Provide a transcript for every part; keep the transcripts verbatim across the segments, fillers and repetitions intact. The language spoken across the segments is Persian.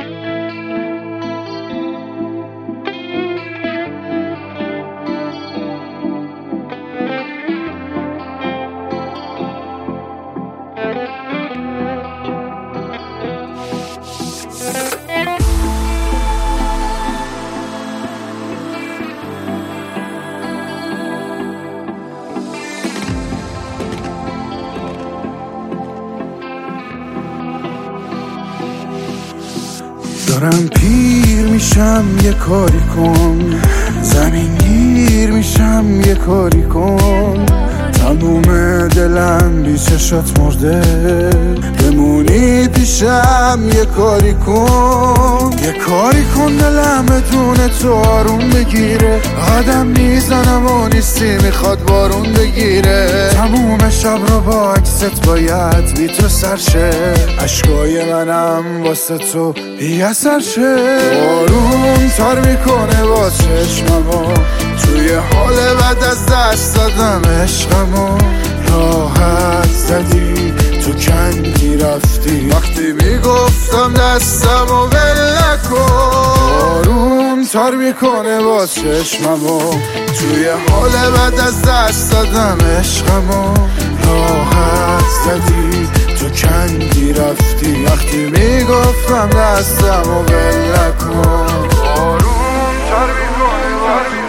دارم پیر میشم یه کاری کن، زمین گیر میشم یه کاری کن. تموم دلم بی چشات مرده، بمونی پیشم یه کاری کن. یه کاری کن دلم بدون تو آروم بگیره، آدم میزنم و نیستی میخواد بارون بگیره. تموم شب رو با عکست باید بی تو سرشه، عشقای منم واسه تو بی اثر شه. بارون تر میکنه با چشممو، توی حال بعد از دست دادم عشقمو. راحت زدی تو کندی رفتی، وقتی میگفتم دستمو ول نکن. بارون تر میکنه با چشممو، توی حال بعد از دست دادم عشقمو. راحت زدی تو کندی رفتی، وقتی میگفتم دستمو ول نکن. بارون تر میکنه با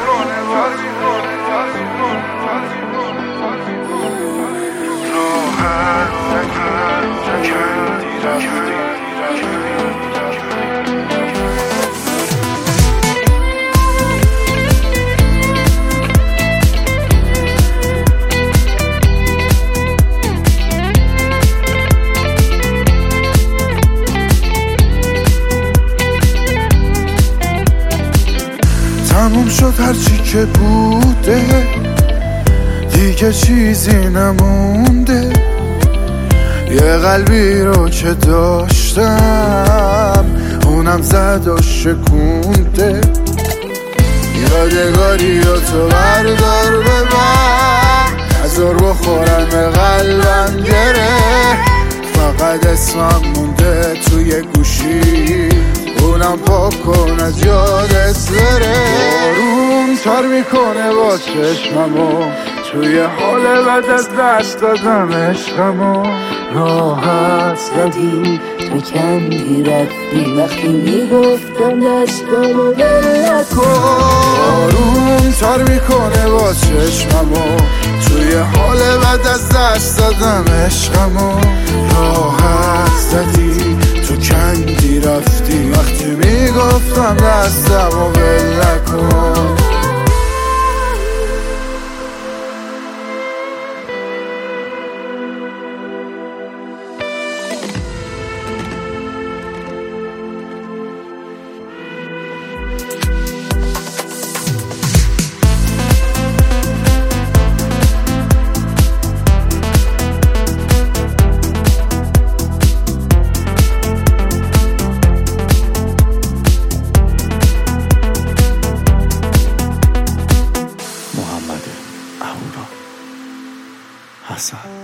تموم شد هرچی که بوده، دیگه چیزی نمونده. یه قلبی رو که داشتم اونم زد و شکونده. یادگاری و تو بردار ببر، نذار بخورم به قلبم گره. فقط اسمم مونده توی گوشی، اونم پاک کن از یادت بره. بارون تر میکنه با چشممو، توی حال بعد از دست دادم عشقمو. راحت زدی تو کندی رفتی، وقتی میگفتم دستمو ول نکن. بارون تر میکنه با چشممو، توی حال بعد از دست دادم عشقمو. راحت زدی تو کندی رفتی، وقتی میگفتم دستمو ول نکن. حسن